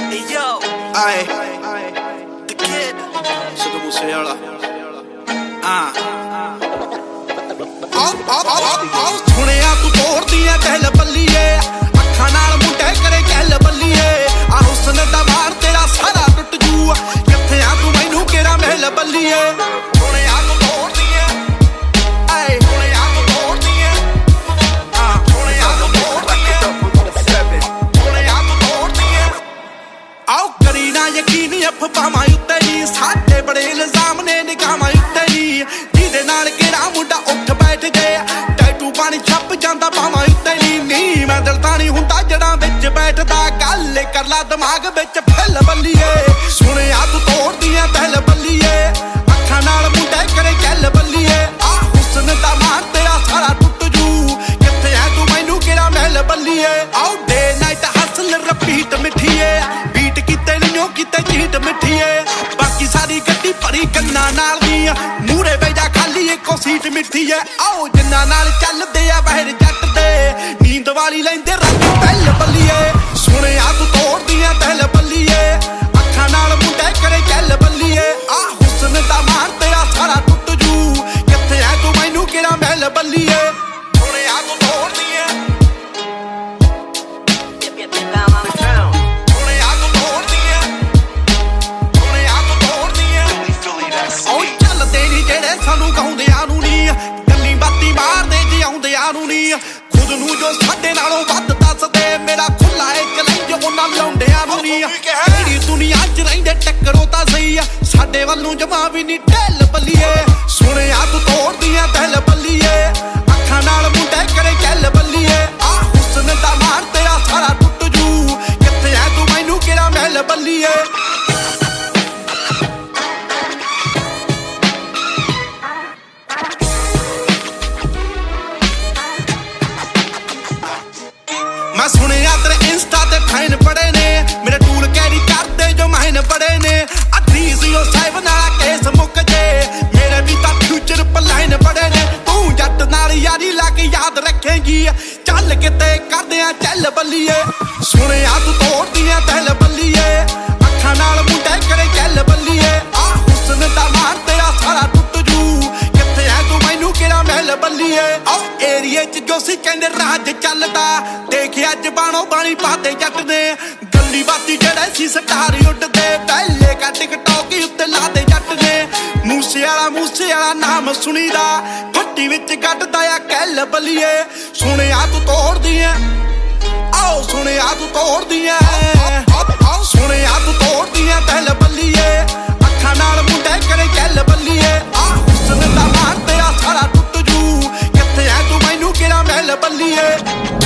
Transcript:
Hey yo, Aye, the kid. Sidhu Moosewala. ਸੁਣਿਆ ਤੂੰ ਤੋੜਦੀਆਂ ਕਹਿਲ ਬੱਲੀਏ, ਅੱਖਾਂ ਨਾਲ ਮੁੰਡੇ ਕਰੇ ਕਹਿਲ ਬੱਲੀਏ। ਆ ਹੁਸਨ ਦਾ ਮਾਰ ਤੇਰਾ ਸਾਰਾ ਟੁੱਟ ਜੂ, ਕਿੱਥੇ ਆ ਤੂੰ ਮੈਨੂੰ ਕਿਹੜਾ ਮਹਿਲ ਬੱਲੀਏ। ਸੁਣਿਆ ਤੂੰ ਤੋੜਦੀਆਂ, ਆਏ ਸੁਣਿਆ ਤੂੰ ਤੋੜਦੀਆਂ, ਸੁਣਿਆ ਤੂੰ ਤੋੜਦੀਆਂ, ਸੁਣਿਆ ਤੂੰ ਤੋੜਦੀਆਂ। ਆਓ ਕਰੀ ਨਾ ਯਕੀਨ ਅਫਵਾਹਾਂ ਉੱਤੇ ਨੀ, ਸਾਡੇ ਬੜੇ ਇਲਜ਼ਾਮ ਨੇ ਨਿਗਾਹਾਂ ਉੱਤੇ ਨੀ। ਜਿਹਦੇ ਨਾਲ ਕਿਹੜਾ ਮੁੰਡਾ ਉੱਠ ਬੈਠ ਗਿਆ, ਟੈਟੂ ਪਾਣੀ ਛੱਪ ਜਾਂਦਾ ਬਾਹਾਂ ਉੱਤੇ ਨੀ। ਮੈਂ ਦਿਲ ਤਾਂ ਨਹੀਂ ਹੁੰਦਾ ਜੜਾਂ ਵਿੱਚ ਬੈਠਦਾ, ਗੱਲ ਕਰ ਲਾ ਦਿਮਾਗ ਵਿੱਚ ਫੈਲ ਬੱਲੀਏ। ਸੁਣਿਆ ਤੂੰ ਤੋੜਦੀਆਂ ਦਿਲ ਬੱਲੀਏ, ਅੱਖਾਂ ਨਾਲ ਮੁੰਡੇ ਕਰੇ ਗੱਲ ਬੱਲੀਏ। ਆ ਹੁਸਨ ਦਾ ਮਾਰ ਤੇਰਾ ਸਾਰਾ ਟੁੱਟ ਜੂ, ਕਿੱਥੇ ਐ ਤੂੰ ਮੈਨੂੰ ਕਿਹੜਾ ਮਹਿਲ ਬੱਲੀਏ। ਆਓ ਡੇ ਨਾਈਟ ਹਸਲ ਰਿਪੀਟ ਮਿੱਠੀਏ, ਬੀਟ ਕੀਤੇ ਨਹੀਂ ਕਿਤੇ ਚੀਟ ਮਿੱਠੀਏ। ਬਾਕੀ ਸਾਰੀ ਗੱਡੀ ਭਰੀ ਕੰਨਾਂ ਨਾਲ ਦੀ, ਮੂਹਰੇ ਬੈਜਾ ਖਾਲੀ ਇੱਕੋ ਸੀਟ ਮਿੱਠੀ ਐ। ਆਓ ਜਿੰਨਾਂ ਨਾਲ ਚੱਲਦੇ ਆ ਬਾਹਰ ਜੱਟ ਦੇ, ਨੀਂਦ ਵਾਲੀ ਲੈਂਦੇ ਰੱਬ ਪਹਿਲ ਬੱਲੀਏ। ਸੁਣਿਆ ਤੂੰ ਤੋੜਦੀਆਂ ਦਿਲ ਬੱਲੀਏ, ਅੱਖਾਂ ਨਾਲ ਮੁੰਡੇ ਕਰੇ ਗੱਲ ਬੱਲੀਏ। ਆ ਹੁਸਨ ਦਾ ਮਾਰ ਤੇਰਾ ਸਾਰਾ ਟੁੱਟ ਜੂ, ਕਿੱਥੇ ਐ ਤੂੰ ਮੈਨੂੰ ਕਿਹੜਾ ਮਹਿਲ ਬੱਲੀਏ। ਸੁਣਿਆ ਤੂੰ ਤੋੜਦੀਆਂ, ਸੁਣਿਆ ਤੂੰ ਤੋੜਦੀਆਂ, ਸੁਣਿਆ ਤੂੰ ਤੋੜਦੀਆਂ। ਉਹ ਚੱਲਦੇ ਨੀ ਜਿਹੜੇ ਸਾਨੂੰ ਗਾਉਂਦਿਆਂ ਨੂੰ ਨੀ, ਗੱਲੀ ਬਾਤੀ ਮਾਰਦੇ ਜੇ ਆਉਂਦਿਆਂ ਨੂੰ ਨੀ। ਖੁਦ ਨੂੰ ਜੋ ਸਾਡੇ ਨਾਲੋਂ ਵੱਧ ਦੱਸਦੇ, ਮੇਰਾ ਖੁੱਲਾ ਏ ਚੈਲੰਜ ਉਹਨਾਂ ਲਾਉਂਦਿਆਂ ਨੂੰ ਨੀ। ਕਿਹੜੀ ਦੁਨੀਆ 'ਚ ਰਹਿੰਦੇ ਟੱਕਰੋ ਤਾਂ ਸਹੀ ਆ, ਸਾਡੇ ਵੱਲੋਂ ਜਮਾ ਵੀ ਨੀ ਢਿੱਲ ਬੱਲੀਏ। ਸੁਣਿਆ ਤੂੰ ਤੋੜਦੀਆਂ ਦਿਲ ਬੱਲੀਏ, ਅੱਖਾਂ ਨਾਲ ਮੁੰਡੇ ਕਰੇ ਗੱਲ ਬੱਲੀਏ। ਆ ਹੁਸਨ ਦਾ ਮਾਰ ਤੇਰਾ ਸਾਰਾ ਟੁੱਟ ਜੂ, ਕਿੱਥੇ ਐ ਤੂੰ ਮੈਨੂੰ ਕਿਹੜਾ ਮਹਿਲ ਬੱਲੀਏ। ਮੈਂ ਸੁਣਿਆ ਤੇਰੇ ਇੰਸਟਾ ਤੇ ਫਾਈਨ ਪੜੇ ਨੇ, ਮੇਰੇ ਟੂਲ ਕੈਰੀ ਕਰਦੇ ਜੋ ਮਾਇਨ ਬੜੇ ਨੇ। ਆ 307 ਵਾਲਾ ਕੇਸ ਮੁੱਕ ਜੇ, ਮੇਰੇ ਵੀ ਤਾਂ ਫਿਊਚਰ ਪਲਾਈਨ ਬੜੇ ਨੇ। ਤੂੰ ਜੱਟ ਨਾਲ ਯਾਰੀ ਲਾ ਕੇ ਯਾਦ ਰੱਖੇਂਗੀ, ਚੱਲ ਕਿਤੇ ਕਰਦੇ ਆ ਚੱਲ ਬੱਲੀਏ। ਸੁਣਿਆ ਤੂੰ ਤੋੜਦੀਆਂ ਦਿਲ ਬੱਲੀਏ, ਅੱਖਾਂ ਨਾਲ ਮੁੰਡੇ ਕਰੇ ਗੱਲ ਬੱਲੀਏ। ਆ ਹੁਸਨ ਦਾ ਮਾਰ ਤੇਰਾ ਸਾਰਾ ਟੁੱਟ ਜੂ, ਕਿੱਥੇ ਐ ਤੂੰ ਮੈਨੂੰ ਕਿਹੜਾ ਮਹਿਲ ਬੱਲੀਏ। ਆਹ ਏਰੀਏ 'ਚ ਜੋ ਸੀ ਕਹਿੰਦੇ ਰਾਜ ਚੱਲਦਾ, ਦੇਖਿਆ ਅੱਜ ਬਾਣੋ ਬਾਣੀ ਪਾਤੇ ਜੱਟ ਨੇ। ਗੱਲੀ ਬਾਤੀ ਜਿਹੜੇ ਸੀ ਸਟਾਰ ਉੱਡਦੇ, ਪਹਿਲੇ ਕਾ ਟਿਕਟੌਕ ਉੱਤੇ ਲਾਦੇ ਜੱਟ ਨੇ। ਮੂਸੇਵਾਲਾ ਨਾਮ ਸੁਣੀਦਾ, ਫੱਟੀ ਵਿੱਚ ਕੱਢਦਾ ਆ ਕਹਿਲ ਬੱਲੀਏ। ਸੁਣਿਆ ਤੂੰ ਤੋੜਦੀਆਂ, ਆਓ ਸੁਣਿਆ ਤੂੰ ਤੋੜਦੀਆਂ, ਸੁਣਿਆ ਤੂੰ ਤੋੜਦੀਆਂ ਦਿਲ ਬੱਲੀਏ, ਅੱਖਾਂ ਨਾਲ ਮੁੰਡੇ ਕਰੇ ਗੱਲ ਬੱਲੀਏ। ਆ ਹੁਸਨ ਦਾ ਮਾਰ ਤੇਰਾ ਸਾਰਾ ਟੁੱਟ ਜੂ, ਕਿੱਥੇ ਐ ਤੂੰ ਮੈਨੂੰ ਕਿਹੜਾ ਮਹਿਲ ਬੱਲੀਏ।